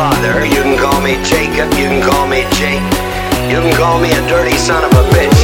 father. You can call me Jacob, you can call me Jake, you can call me a dirty son of a bitch.